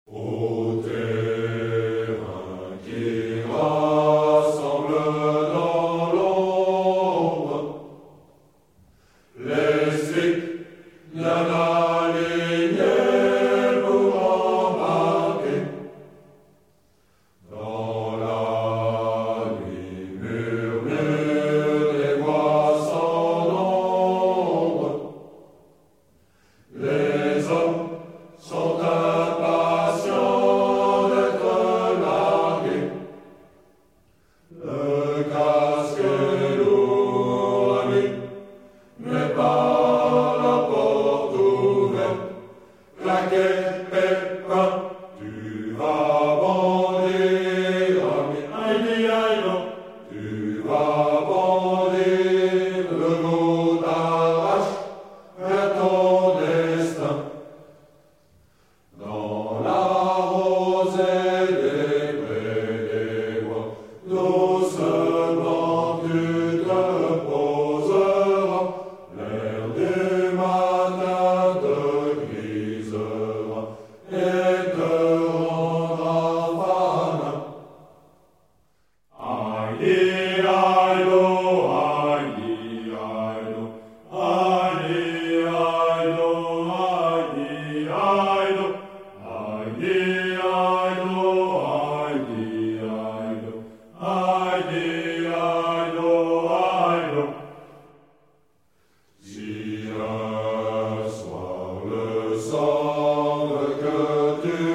Ô terrain qui rassemble dans l'ombre les cycles bien alignés pour embarquer dans la nuit murmure des voix sans nombre. Les hommes sont impatients d'être largués. Le casque est lourd, ami, mais par la porte ouverte, claquez, pépin, tu vas bondir, ami, aïe, aïe, non, tu vas bondir, le goût t'arrache vers ton destin. Dans la rosée des prés des bois, doucement tu te poseras, l'air du matin te grisera et te rendra fan. Aïe, aïe, do, aïe, aïe, do, aïe, aïe, do, aïe, aïe, do. Si un soir le semble que tu